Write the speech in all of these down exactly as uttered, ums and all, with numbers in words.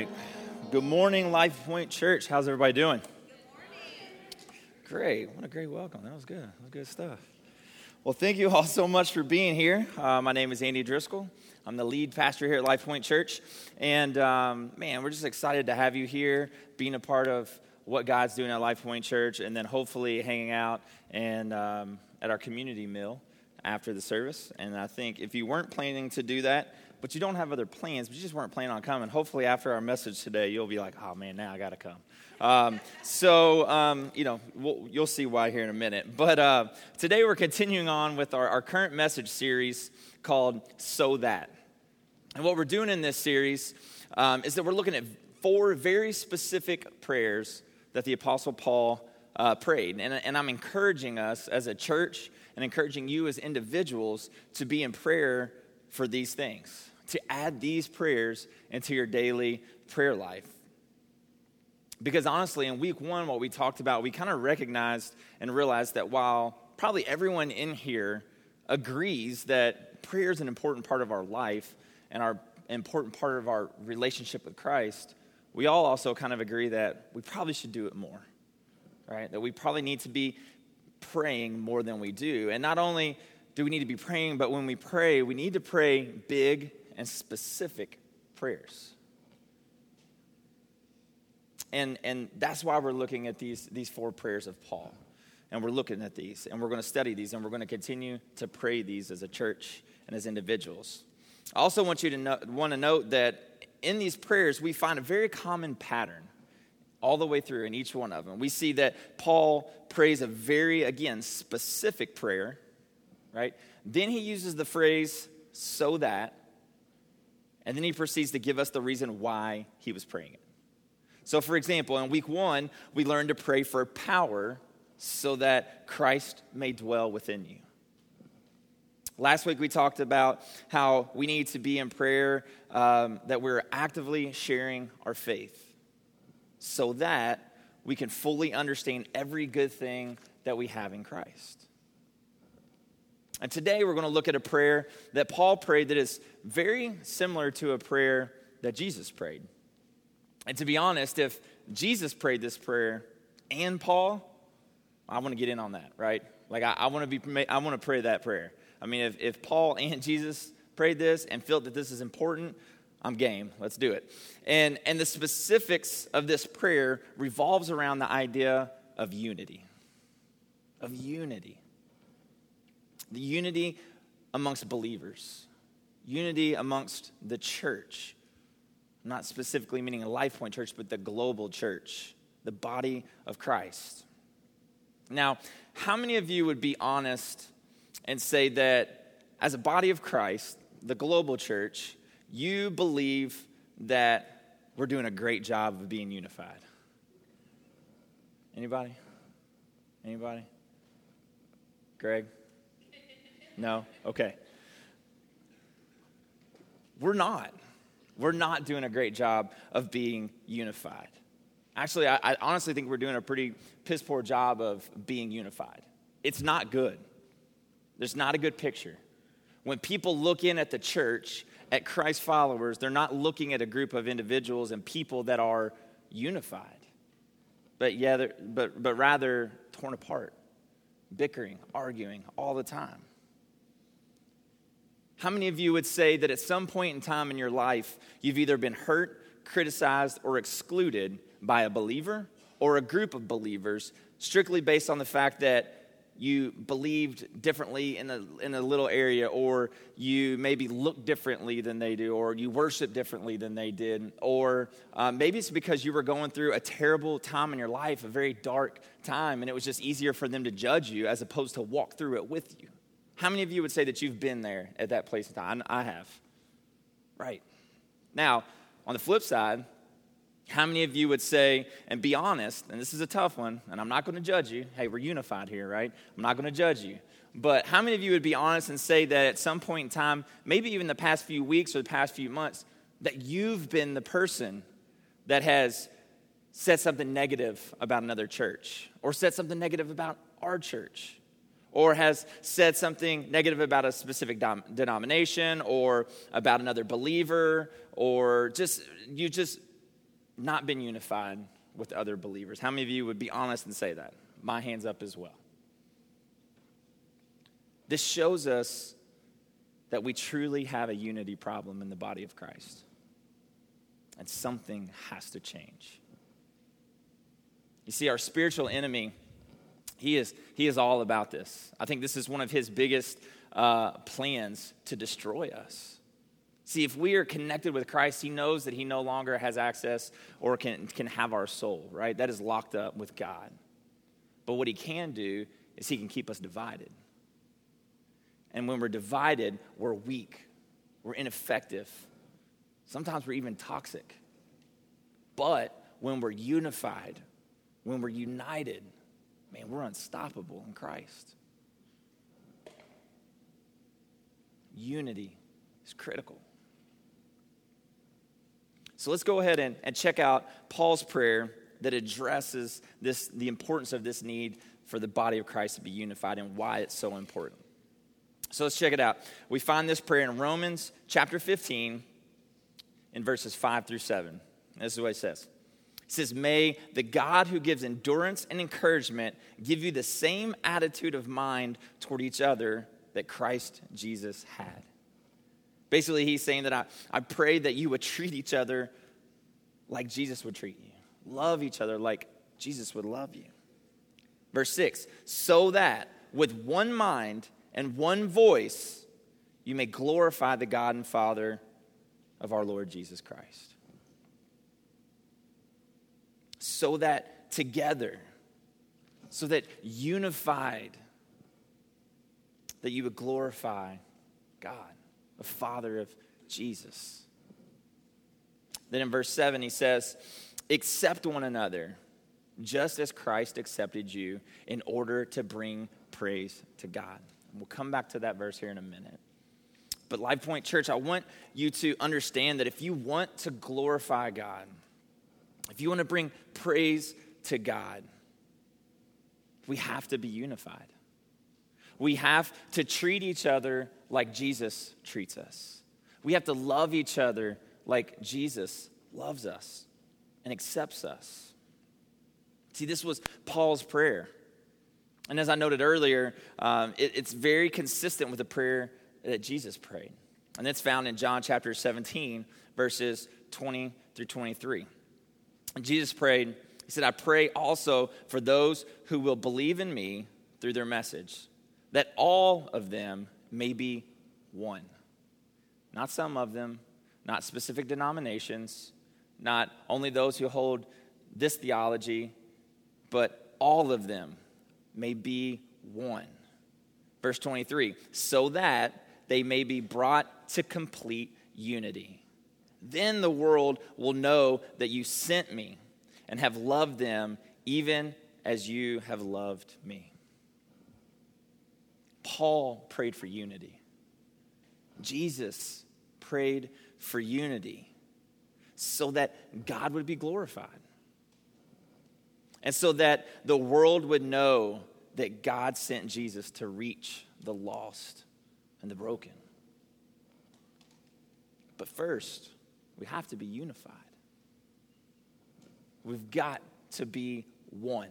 right. Good morning, Life Point Church. How's everybody doing? Good morning. Great. What a great welcome. That was good. That was good stuff. Well, thank you all so much for being here. Uh, my name is Andy Driscoll. I'm the lead pastor here at Life Point Church. And, um, man, we're just excited to have you here, being a part of what God's doing at Life Point Church, and then hopefully hanging out and um, at our community meal after the service. And I think if you weren't planning to do that, but you don't have other plans, but you just weren't planning on coming, hopefully after our message today, you'll be like, oh, man, now I got to come. Um, so, um, you know, we'll, you'll see why here in a minute. But uh, today we're continuing on with our, our current message series called So That. And what we're doing in this series um, is that we're looking at four very specific prayers that the Apostle Paul uh, prayed. And, and I'm encouraging us as a church and encouraging you as individuals to be in prayer for these things, to add these prayers into your daily prayer life. Because honestly, in week one, what we talked about, we kind of recognized and realized that while probably everyone in here agrees that prayer is an important part of our life and our important part of our relationship with Christ, we all also kind of agree that we probably should do it more, right? That we probably need to be praying more than we do. And not only do we need to be praying, but when we pray, we need to pray big and specific prayers. And and that's why we're looking at these, these four prayers of Paul. And we're looking at these, and we're going to study these, and we're going to continue to pray these as a church and as individuals. I also want you to know, want to note that in these prayers, we find a very common pattern all the way through in each one of them. We see that Paul prays a very, again, specific prayer, right? Then he uses the phrase, so that, and then he proceeds to give us the reason why he was praying it. So, for example, in week one, we learned to pray for power so that Christ may dwell within you. Last week, we talked about how we need to be in prayer, um, that we're actively sharing our faith so that we can fully understand every good thing that we have in Christ. And today, we're going to look at a prayer that Paul prayed that is very similar to a prayer that Jesus prayed. And to be honest, if Jesus prayed this prayer and Paul, I want to get in on that, right? Like, I, I want to be, I want to pray that prayer. I mean, if, if Paul and Jesus prayed this and felt that this is important, I'm game. Let's do it. And, and the specifics of this prayer revolves around the idea of unity. Of unity. The unity amongst believers. Unity amongst the church. Not specifically meaning a Life Point Church, but the global church. The body of Christ. Now, how many of you would be honest and say that as a body of Christ, the global church, you believe that we're doing a great job of being unified? Anybody? Anybody? Greg? No? Okay. We're not. We're not doing a great job of being unified. Actually, I, I honestly think we're doing a pretty piss-poor job of being unified. It's not good. There's not a good picture. When people look in at the church, at Christ followers, they're not looking at a group of individuals and people that are unified, but yeah, but but rather torn apart, bickering, arguing all the time. How many of you would say that at some point in time in your life, you've either been hurt, criticized, or excluded by a believer or a group of believers strictly based on the fact that you believed differently in a, in a little area, or you maybe looked differently than they do, or you worship differently than they did, or uh, maybe it's because you were going through a terrible time in your life, a very dark time, and it was just easier for them to judge you as opposed to walk through it with you. How many of you would say that you've been there at that place in time? I have. Right. Now, on the flip side, how many of you would say, and be honest, and this is a tough one, and I'm not going to judge you. Hey, we're unified here, right? I'm not going to judge you. But how many of you would be honest and say that at some point in time, maybe even the past few weeks or the past few months, that you've been the person that has said something negative about another church, or said something negative about our church, or has said something negative about a specific dom- denomination or about another believer, or just you just not been unified with other believers? How many of you would be honest and say that? My hand's up as well. This shows us that we truly have a unity problem in the body of Christ. And something has to change. You see, our spiritual enemy, he is, he is all about this. I think this is one of his biggest uh, plans to destroy us. See, if we are connected with Christ, he knows that he no longer has access or can, can have our soul, right? That is locked up with God. But what he can do is he can keep us divided. And when we're divided, we're weak. We're ineffective. Sometimes we're even toxic. But when we're unified, when we're united, man, we're unstoppable in Christ. Unity is critical. So let's go ahead and, and check out Paul's prayer that addresses this, the importance of this need for the body of Christ to be unified and why it's so important. So let's check it out. We find this prayer in Romans chapter fifteen in verses five through seven. This is what it says. It says, may the God who gives endurance and encouragement give you the same attitude of mind toward each other that Christ Jesus had. Basically, he's saying that I, I pray that you would treat each other like Jesus would treat you. Love each other like Jesus would love you. Verse six, so that with one mind and one voice, you may glorify the God and Father of our Lord Jesus Christ. So that together, so that unified, that you would glorify God, the Father of Jesus. Then in verse seven, he says, accept one another, just as Christ accepted you, in order to bring praise to God. And we'll come back to that verse here in a minute. But Life Point Church, I want you to understand that if you want to glorify God, if you want to bring praise to God, we have to be unified. We have to treat each other like Jesus treats us. We have to love each other like Jesus loves us and accepts us. See, this was Paul's prayer. And as I noted earlier, um, it, it's very consistent with the prayer that Jesus prayed. And it's found in John chapter seventeen, verses twenty through twenty-three. And Jesus prayed, he said, I pray also for those who will believe in me through their message, that all of them may be one. Not some of them, not specific denominations, not only those who hold this theology, but all of them may be one. Verse twenty-three, so that they may be brought to complete unity. Then the world will know that you sent me and have loved them even as you have loved me. Paul prayed for unity. Jesus prayed for unity so that God would be glorified. And so that the world would know that God sent Jesus to reach the lost and the broken. But first, we have to be unified. We've got to be one.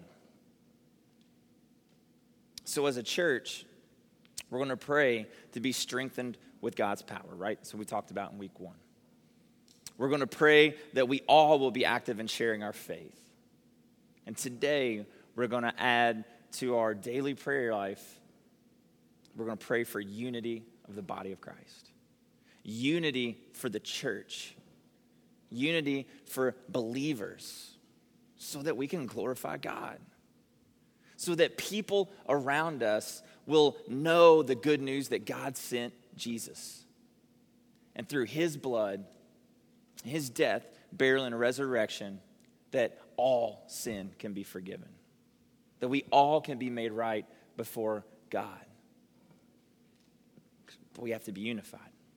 So as a church, we're going to pray to be strengthened with God's power, right? So we talked about in week one. We're going to pray that we all will be active in sharing our faith. And today, we're going to add to our daily prayer life, we're going to pray for unity of the body of Christ. Unity for the church. Unity for believers so that we can glorify God. So that people around us will know the good news that God sent Jesus. And through his blood, his death, burial, and resurrection, that all sin can be forgiven. That we all can be made right before God. But we have to be unified.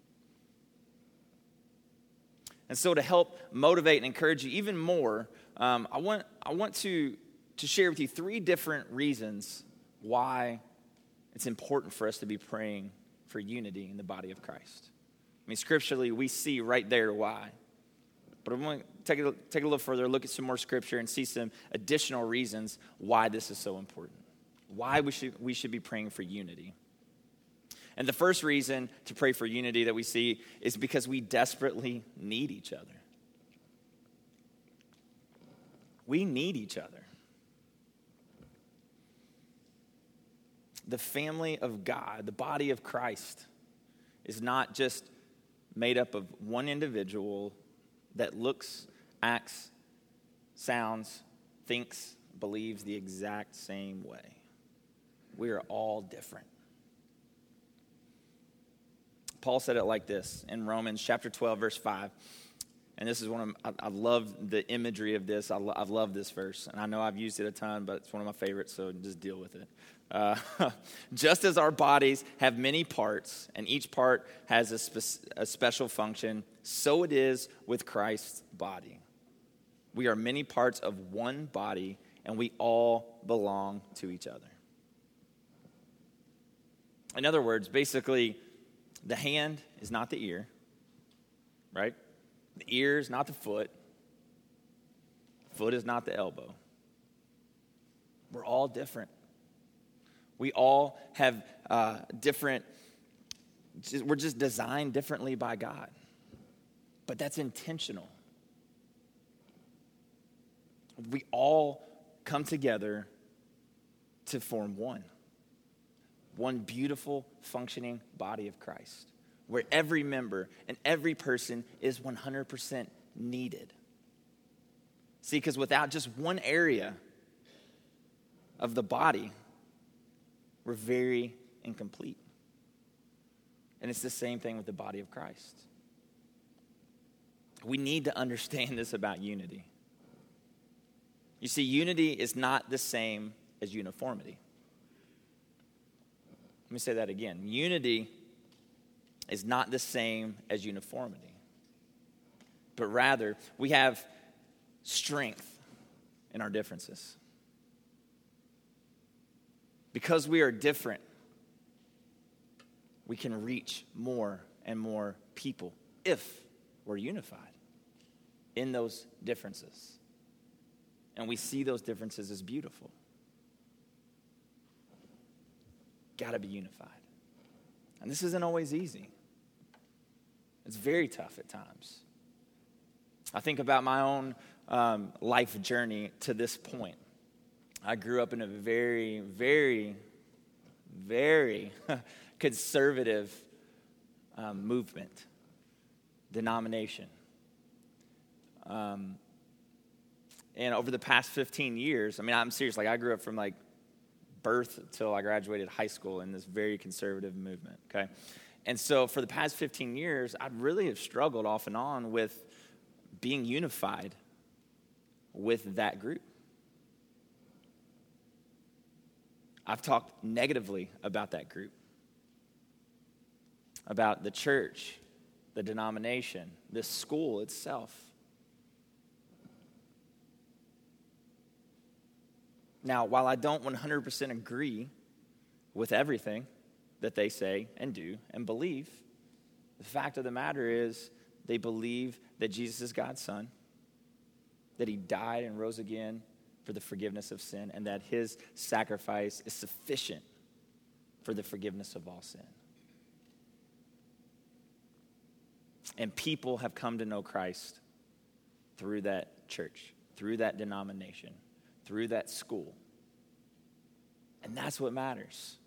And so to help motivate and encourage you even more, um, I want I want to, to share with you three different reasons why it's important for us to be praying for unity in the body of Christ. I mean, scripturally, we see right there why. But I'm going to take a, take a little further, look at some more scripture, and see some additional reasons why this is so important, why we should, we should be praying for unity. And the first reason to pray for unity that we see is because we desperately need each other. We need each other. The family of God, the body of Christ, is not just made up of one individual that looks, acts, sounds, thinks, believes the exact same way. We are all different. Paul said it like this in Romans chapter twelve, verse five. And this is one of, I, I love the imagery of this. I, lo, I love this verse. And I know I've used it a ton, but it's one of my favorites, so just deal with it. Uh, just as our bodies have many parts, and each part has a, spe- a special function, so it is with Christ's body. We are many parts of one body, and we all belong to each other. In other words, basically, the hand is not the ear, right? The ear is not the foot. Foot is not the elbow. We're all different. We all have uh, different, just, we're just designed differently by God. But that's intentional. We all come together to form one. One beautiful, functioning body of Christ, where every member and every person is one hundred percent needed. See, because without just one area of the body, we're very incomplete. And it's the same thing with the body of Christ. We need to understand this about unity. You see, unity is not the same as uniformity. Let me say that again. Unity is not the same as uniformity. But rather, we have strength in our differences. Because we are different, we can reach more and more people if we're unified in those differences. And we see those differences as beautiful. Got to be unified. And this isn't always easy. It's very tough at times. I think about my own um, life journey to this point. I grew up in a very, very, very conservative um, movement, denomination. Um, and over the past fifteen years, I mean, I'm serious, like I grew up from like birth until I graduated high school in this very conservative movement, okay? And so for the past fifteen years, I really have struggled off and on with being unified with that group. I've talked negatively about that group, about the church, the denomination, the school itself. Now, while I don't one hundred percent agree with everything that they say and do and believe, the fact of the matter is they believe that Jesus is God's Son, that he died and rose again for the forgiveness of sin, and that his sacrifice is sufficient for the forgiveness of all sin. And people have come to know Christ through that church, through that denomination, through that school. And that's what matters.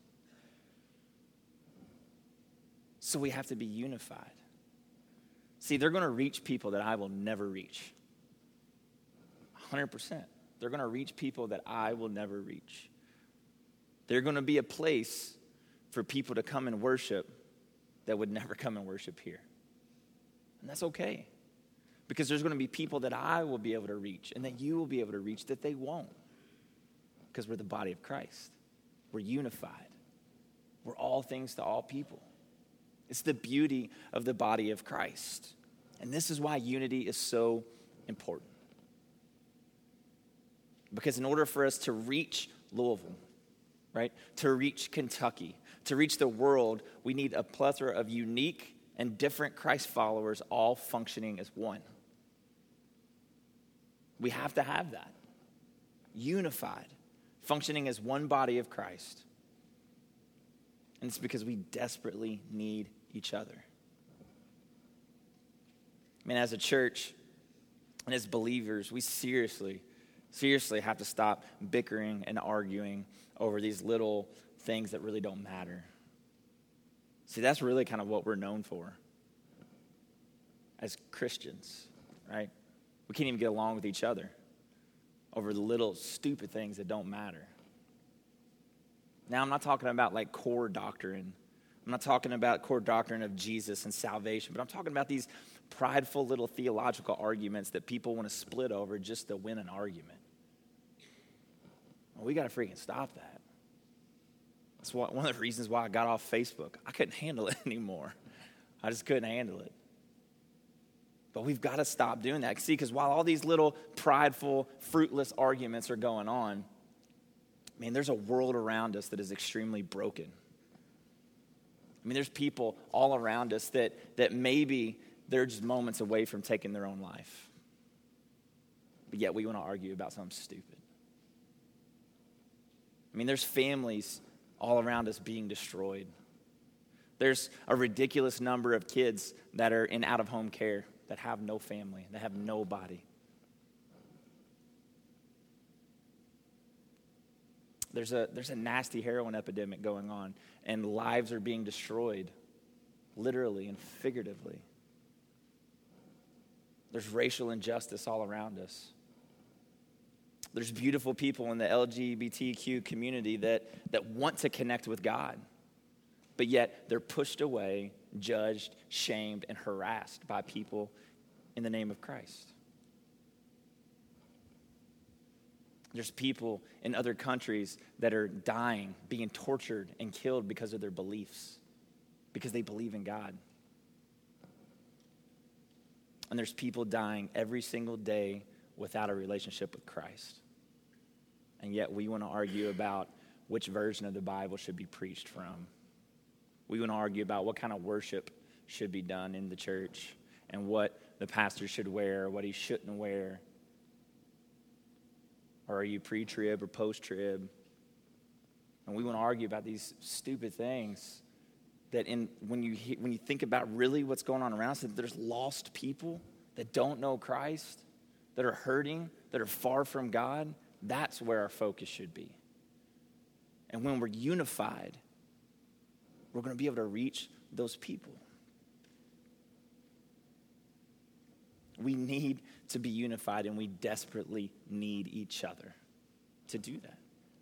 So we have to be unified. See, they're going to reach people that I will never reach. one hundred percent. They're going to reach people that I will never reach. They're going to be a place for people to come and worship that would never come and worship here. And that's okay. Because there's going to be people that I will be able to reach and that you will be able to reach that they won't. Because we're the body of Christ. We're unified. We're all things to all people. It's the beauty of the body of Christ. And this is why unity is so important. Because in order for us to reach Louisville, right, to reach Kentucky, to reach the world, we need a plethora of unique and different Christ followers all functioning as one. We have to have that. Unified, functioning as one body of Christ. And it's because we desperately need each other. I mean, as a church and as believers, we seriously, seriously have to stop bickering and arguing over these little things that really don't matter. See, that's really kind of what we're known for as Christians, right? We can't even get along with each other over the little stupid things that don't matter. Now, I'm not talking about like core doctrine. I'm not talking about core doctrine of Jesus and salvation, but I'm talking about these prideful little theological arguments that people want to split over just to win an argument. Well, we got to freaking stop that. That's one of the reasons why I got off Facebook. I couldn't handle it anymore. I just couldn't handle it. But we've got to stop doing that. See, because while all these little prideful, fruitless arguments are going on, I mean, there's a world around us that is extremely broken. I mean, there's people all around us that, that maybe they're just moments away from taking their own life. But yet we want to argue about something stupid. I mean, there's families all around us being destroyed. There's a ridiculous number of kids that are in out-of-home care that have no family, that have nobody. There's a, there's a nasty heroin epidemic going on, and lives are being destroyed, literally and figuratively. There's racial injustice all around us. There's beautiful people in the L G B T Q community that, that want to connect with God, but yet they're pushed away, judged, shamed, and harassed by people in the name of Christ. There's people in other countries that are dying, being tortured and killed because of their beliefs, because they believe in God. And there's people dying every single day without a relationship with Christ. And yet we want to argue about which version of the Bible should be preached from. We want to argue about what kind of worship should be done in the church and what the pastor should wear, what he shouldn't wear. Or are you pre-trib or post-trib? And we want to argue about these stupid things that in when you when you think about really what's going on around us, that there's lost people that don't know Christ, that are hurting, that are far from God. That's where our focus should be. And when we're unified, we're going to be able to reach those people. We need to be unified, and we desperately need each other to do that.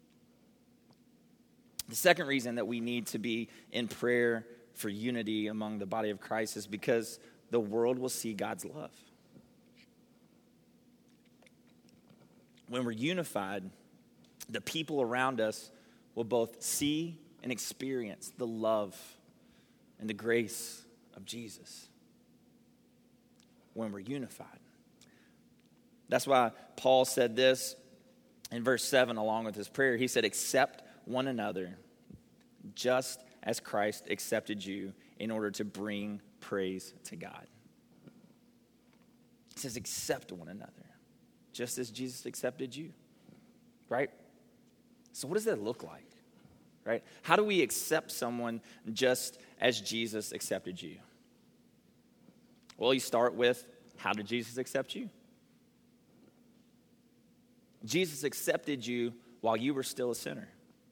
The second reason that we need to be in prayer for unity among the body of Christ is because the world will see God's love. When we're unified, the people around us will both see and experience the love and the grace of Jesus when we're unified. That's why Paul said this in verse seven along with his prayer. He said, accept one another just as Christ accepted you in order to bring praise to God. He says, accept one another just as Jesus accepted you, right? So what does that look like, right? How do we accept someone just as Jesus accepted you? Well, you start with, how did Jesus accept you? Jesus accepted you while you were still a sinner.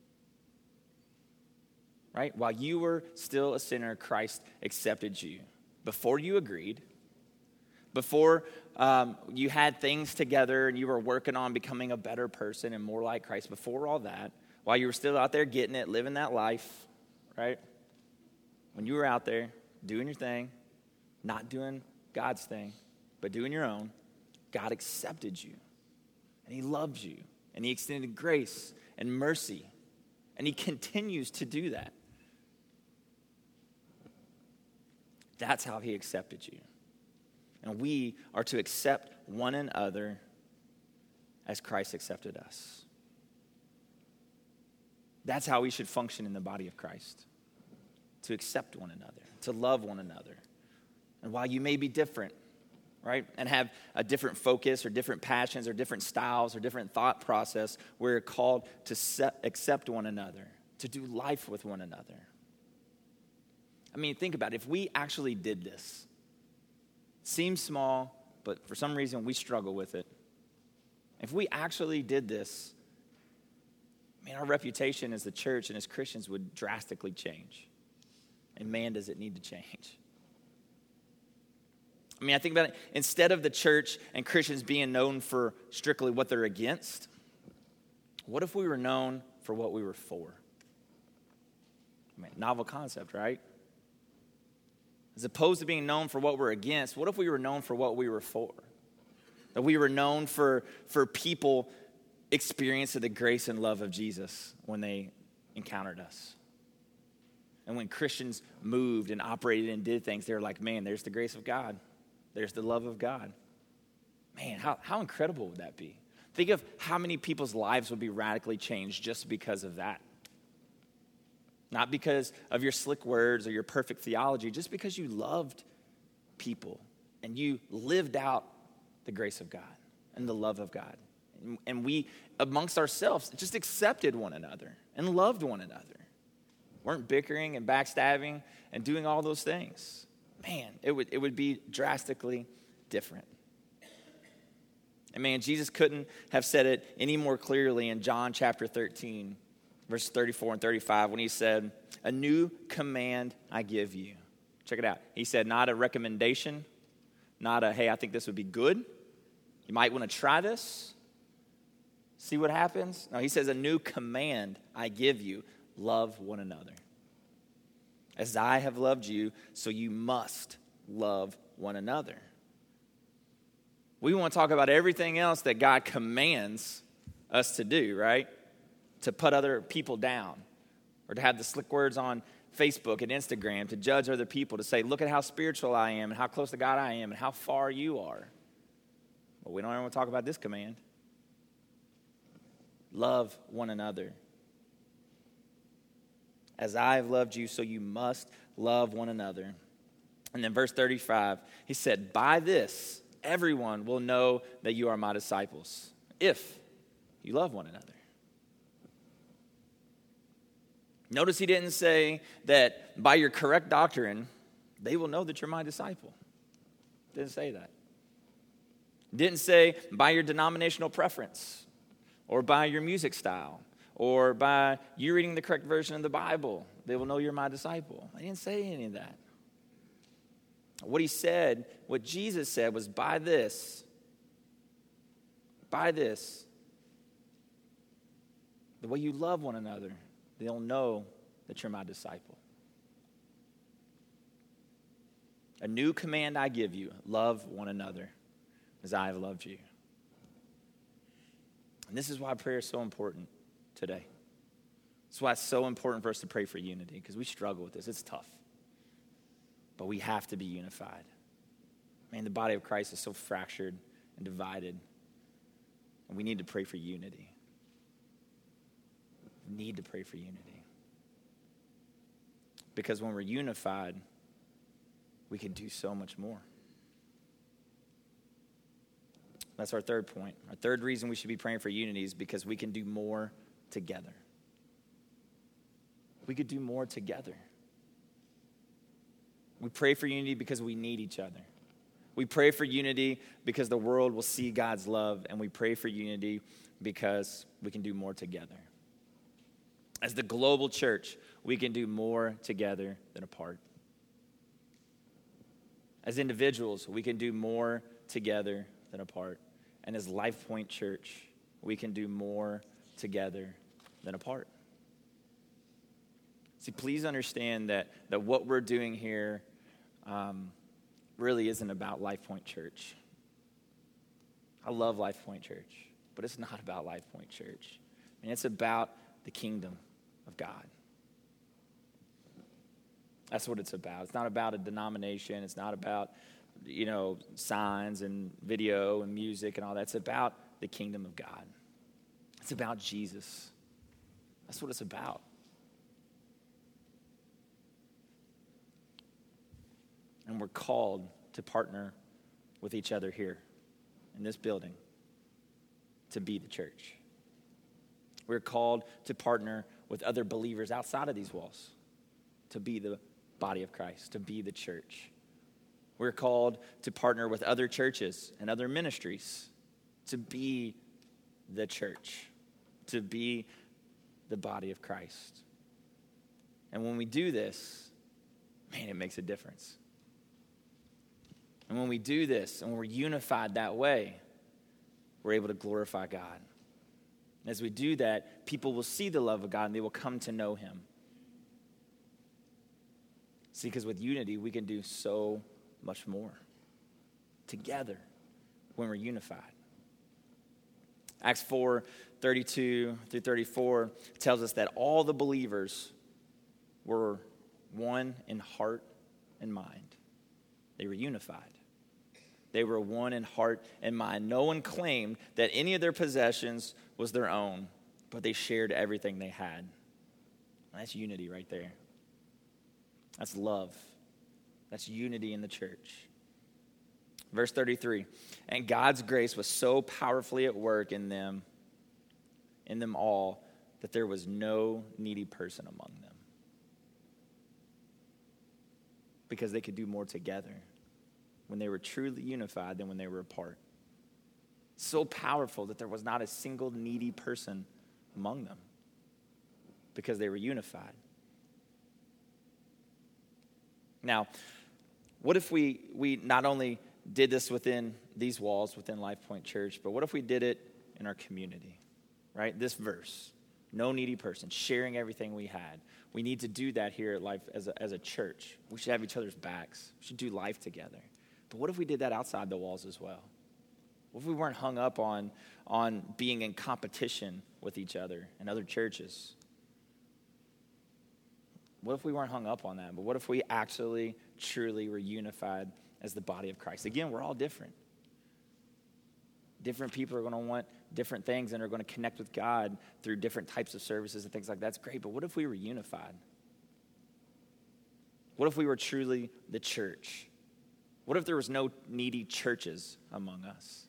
Right? While you were still a sinner, Christ accepted you. Before you agreed, before um, you had things together and you were working on becoming a better person and more like Christ, before all that, while you were still out there getting it, living that life, right? When you were out there doing your thing, not doing God's thing, but doing your own, God accepted you. And he loves you. And he extended grace and mercy. And he continues to do that. That's how he accepted you. And we are to accept one another as Christ accepted us. That's how we should function in the body of Christ. To accept one another, to love one another. And while you may be different, right? And have a different focus or different passions or different styles or different thought process. We're called to set, accept one another, to do life with one another. I mean, think about it. If we actually did this, seems small, but for some reason we struggle with it. If we actually did this, man, our reputation as the church and as Christians would drastically change. And man, does it need to change. I mean, I think about it. Instead of the church and Christians being known for strictly what they're against, what if we were known for what we were for? I mean, novel concept, right? As opposed to being known for what we're against, what if we were known for what we were for? That we were known for, for people experiencing the grace and love of Jesus when they encountered us. And when Christians moved and operated and did things, they were like, man, there's the grace of God. There's the love of God. Man, how, how incredible would that be? Think of how many people's lives would be radically changed just because of that. Not because of your slick words or your perfect theology, just because you loved people and you lived out the grace of God and the love of God. And, and we, amongst ourselves, just accepted one another and loved one another. Weren't bickering and backstabbing and doing all those things. Man, it would, it would be drastically different. And man, Jesus couldn't have said it any more clearly in John chapter thirteen, verses thirty-four and thirty-five, when he said, a new command I give you. Check it out. He said, not a recommendation, not a, hey, I think this would be good. You might want to try this. See what happens? No, he says, a new command I give you. Love one another. As I have loved you, so you must love one another. We want to talk about everything else that God commands us to do, right? To put other people down, or to have the slick words on Facebook and Instagram, to judge other people, to say, look at how spiritual I am and how close to God I am and how far you are. But we don't ever want to talk about this command. Love one another. As I have loved you, so you must love one another. And then verse thirty-five, he said, by this, everyone will know that you are my disciples, if you love one another. Notice he didn't say that by your correct doctrine, they will know that you're my disciple. Didn't say that. Didn't say by your denominational preference, or by your music style, or by you reading the correct version of the Bible, they will know you're my disciple. I didn't say any of that. What he said, what Jesus said was, by this, by this, the way you love one another, they'll know that you're my disciple. A new command I give you, love one another as I have loved you. And this is why prayer is so important today. That's why it's so important for us to pray for unity, because we struggle with this. It's tough. But we have to be unified. Man, the body of Christ is so fractured and divided, and we need to pray for unity. We need to pray for unity. Because when we're unified, we can do so much more. That's our third point. Our third reason we should be praying for unity is because we can do more together. We could do more together. We pray for unity because we need each other. We pray for unity because the world will see God's love, and we pray for unity because we can do more together. As the global church, we can do more together than apart. As individuals, we can do more together than apart. And as Life Point Church, we can do more together than apart. See, please understand that, that what we're doing here um, really isn't about Life Point Church. I love Life Point Church, but it's not about Life Point Church. I mean, it's about the kingdom of God. That's what it's about. It's not about a denomination. It's not about, you know, signs and video and music and all that. It's about the kingdom of God. It's about Jesus. That's what it's about. And we're called to partner with each other here in this building to be the church. We're called to partner with other believers outside of these walls to be the body of Christ, to be the church. We're called to partner with other churches and other ministries to be the church, to be the body of Christ. And when we do this, man, it makes a difference. And when we do this and we're unified that way, we're able to glorify God. And as we do that, people will see the love of God and they will come to know him. See, because with unity, we can do so much more together when we're unified. Acts four, thirty-two through thirty-four tells us that all the believers were one in heart and mind. They were unified. They were one in heart and mind. No one claimed that any of their possessions was their own, but they shared everything they had. That's unity right there. That's love. That's unity in the church. Verse thirty-three, and God's grace was so powerfully at work in them, in them all, that there was no needy person among them. Because they could do more together when they were truly unified than when they were apart. So powerful that there was not a single needy person among them because they were unified. Now, what if we, we not only did this within these walls, within Life Point Church, but what if we did it in our community, right? This verse, no needy person, sharing everything we had. We need to do that here at Life as a, as a church. We should have each other's backs. We should do life together. But what if we did that outside the walls as well? What if we weren't hung up on, on being in competition with each other and other churches? What if we weren't hung up on that? But what if we actually, truly were unified as the body of Christ? Again, we're all different. Different people are going to want different things and are going to connect with God through different types of services and things like that. That's great, but what if we were unified? What if we were truly the church? What if there was no needy churches among us?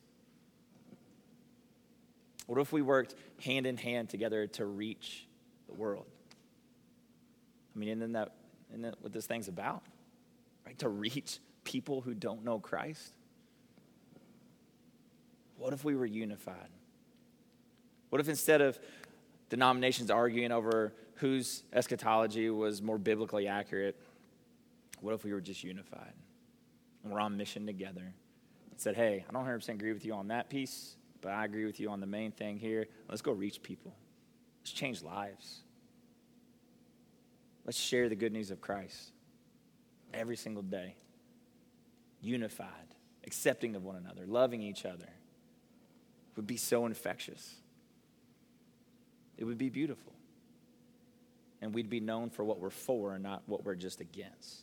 What if we worked hand in hand together to reach the world? I mean, isn't that, isn't that what this thing's about? Right? To reach people who don't know Christ? What if we were unified? What if instead of denominations arguing over whose eschatology was more biblically accurate, what if we were just unified? And we're on mission together. And said, hey, I don't one hundred percent agree with you on that piece, but I agree with you on the main thing here. Let's go reach people. Let's change lives. Let's share the good news of Christ every single day. Unified, accepting of one another, loving each other. It would be so infectious. It would be beautiful. And we'd be known for what we're for and not what we're just against.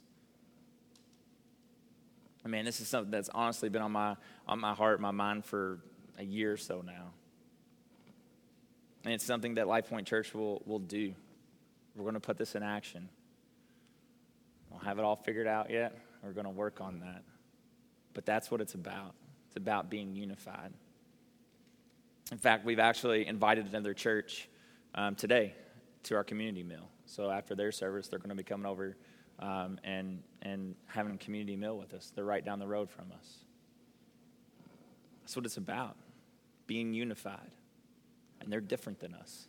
I mean, this is something that's honestly been on my on my heart, my mind for a year or so now. And it's something that Life Point Church will, will do. We're going to put this in action. We don't have it all figured out yet. We're going to work on that. But that's what it's about. It's about being unified. In fact, we've actually invited another church um, today to our community meal. So after their service, they're going to be coming over um, and, and having a community meal with us. They're right down the road from us. That's what it's about, being unified. And they're different than us.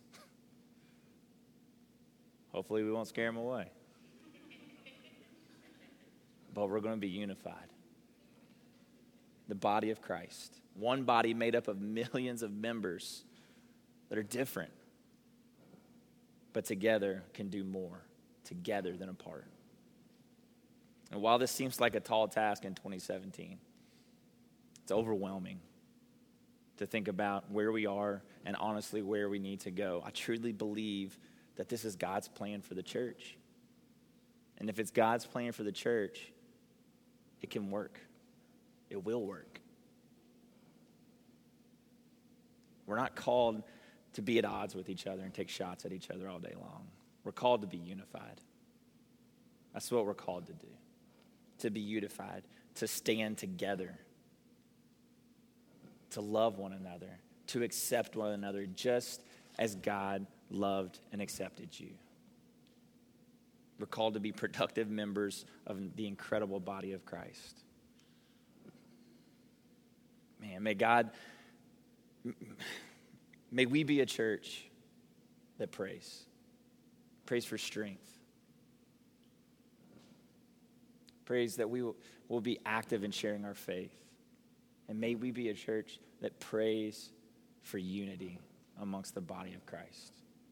Hopefully we won't scare them away. But we're going to be unified. The body of Christ. One body made up of millions of members that are different, but together can do more together than apart. And while this seems like a tall task in twenty seventeen, it's overwhelming to think about where we are and honestly where we need to go. I truly believe that this is God's plan for the church. And if it's God's plan for the church, it can work. It will work. We're not called to be at odds with each other and take shots at each other all day long. We're called to be unified. That's what we're called to do. To be unified, to stand together to love one another, to accept one another, just as God loved and accepted you. We're called to be productive members of the incredible body of Christ. Man, may God, may we be a church that prays. Prays for strength. Prays that we will, will be active in sharing our faith. And may we be a church that prays for unity amongst the body of Christ.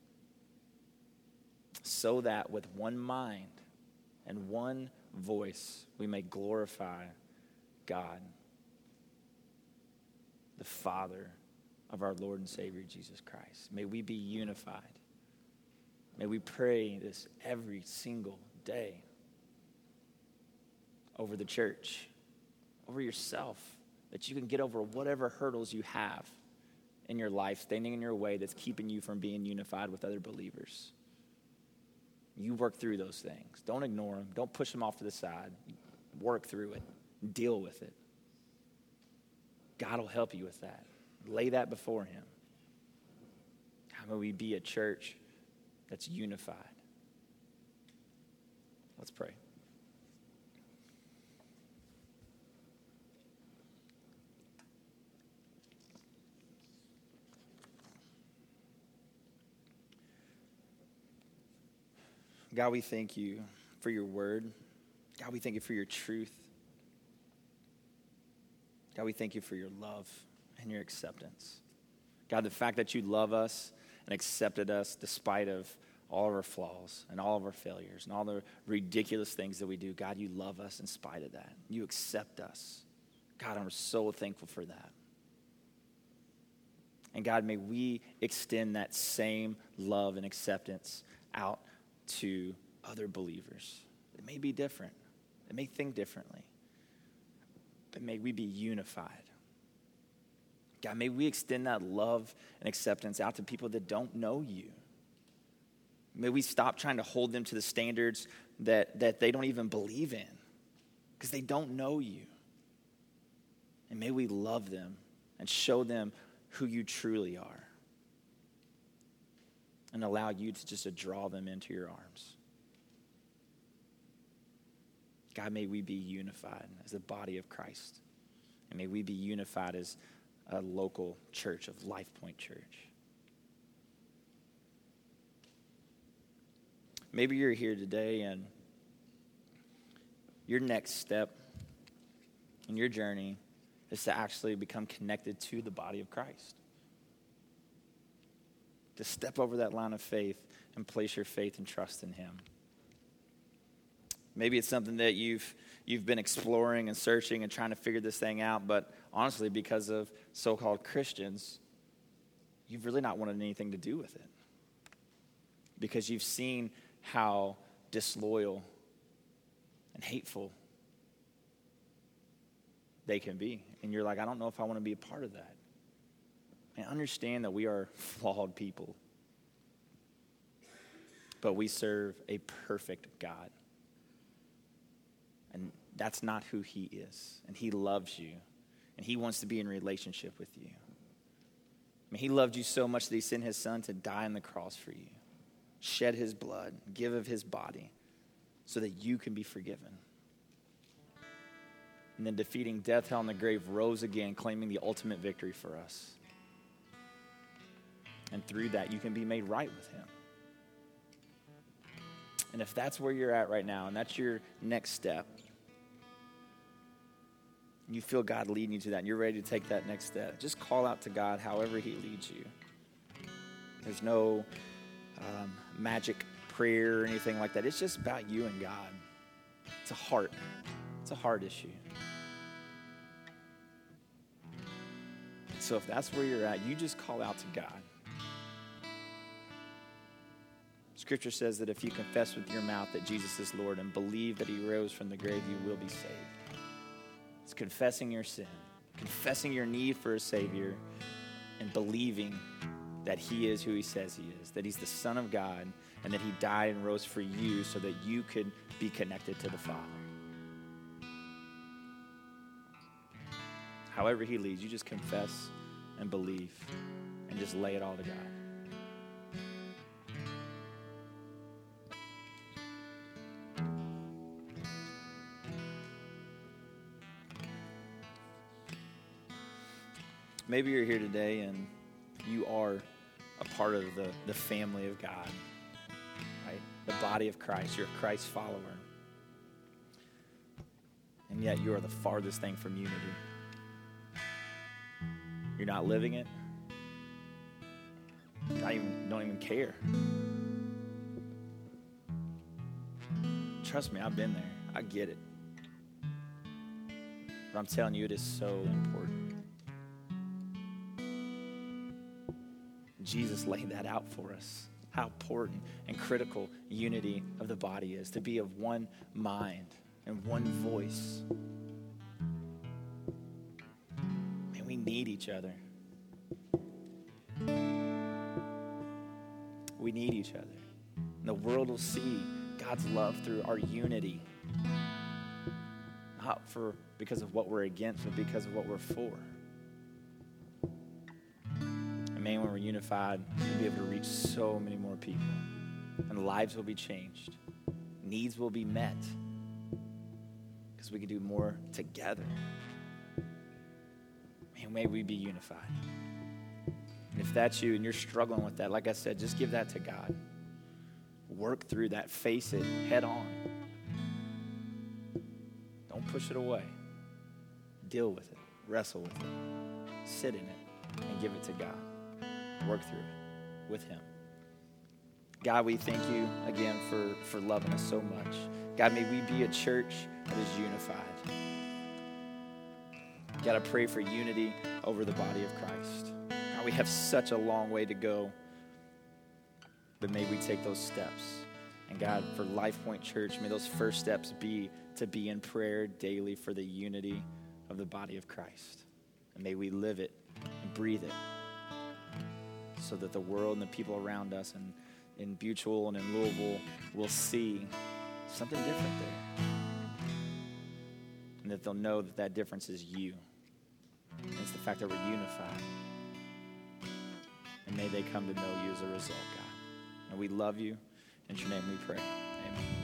So that with one mind and one voice, we may glorify God, the Father of our Lord and Savior, Jesus Christ. May we be unified. May we pray this every single day over the church, over yourself, that you can get over whatever hurdles you have in your life standing in your way that's keeping you from being unified with other believers. You work through those things. Don't ignore them. Don't push them off to the side. Work through it. Deal with it. God will help you with that. Lay that before him. How may we be a church that's unified? Let's pray. God, we thank you for your word. God, we thank you for your truth. God, we thank you for your love and your acceptance. God, the fact that you love us and accepted us despite of all of our flaws and all of our failures and all the ridiculous things that we do. God, you love us in spite of that. You accept us. God, I'm so thankful for that. And God, may we extend that same love and acceptance out to other believers. It may be different. They may think differently. But may we be unified. God, may we extend that love and acceptance out to people that don't know you. May we stop trying to hold them to the standards that, that they don't even believe in because they don't know you. And may we love them and show them who you truly are and allow you to just to draw them into your arms. God, may we be unified as the body of Christ. And may we be unified as a local church of Life Point Church. Maybe you're here today and your next step in your journey is to actually become connected to the body of Christ. To step over that line of faith and place your faith and trust in him. Maybe it's something that you've you've been exploring and searching and trying to figure this thing out, but honestly, because of so-called Christians, you've really not wanted anything to do with it. Because you've seen how disloyal and hateful they can be. And you're like, I don't know if I want to be a part of that. And understand that we are flawed people. But we serve a perfect God. And that's not who he is. And he loves you. And he wants to be in relationship with you. I mean, he loved you so much that he sent his son to die on the cross for you. Shed his blood, give of his body, so that you can be forgiven. And then defeating death, hell, and the grave, rose again, claiming the ultimate victory for us. And through that, you can be made right with him. And if that's where you're at right now, and that's your next step, and you feel God leading you to that, and you're ready to take that next step, just call out to God however he leads you. There's no um, magic prayer or anything like that. It's just about you and God. It's a heart. It's a heart issue. So if that's where you're at, you just call out to God. Scripture says that if you confess with your mouth that Jesus is Lord and believe that he rose from the grave, you will be saved. It's confessing your sin, confessing your need for a Savior, and believing that he is who he says he is, that he's the Son of God, and that he died and rose for you so that you could be connected to the Father. however he leads, you just confess and believe and just lay it all to God. Maybe you're here today and you are a part of the, the family of God, right? The body of Christ. You're a Christ follower. And yet you are the farthest thing from unity. You're not living it. Not even, don't even care. Trust me, I've been there. I get it. But I'm telling you, it is so important. Jesus laid that out for us, how important and critical unity of the body is, to be of one mind and one voice. Man, we need each other. We need each other. And the world will see God's love through our unity. Not for because of what we're against, but because of what we're for. And man, when we're unified, we'll be able to reach so many more people. And lives will be changed. Needs will be met. Because we can do more together. Man, may we be unified. And if that's you and you're struggling with that, like I said, just give that to God. Work through that. Face it head on. Don't push it away. Deal with it. Wrestle with it. Sit in it and give it to God. Work through it with him. God, we thank you again for, for loving us so much. God, may we be a church that is unified. God, I pray for unity over the body of Christ. God, we have such a long way to go, but may we take those steps. And God, for Life Point Church, may those first steps be to be in prayer daily for the unity of the body of Christ. And may we live it and breathe it so that the world and the people around us and in Buchel and in Louisville will see something different there. And that they'll know that that difference is you. And it's the fact that we're unified. And may they come to know you as a result, God. And we love you. In your name we pray. Amen.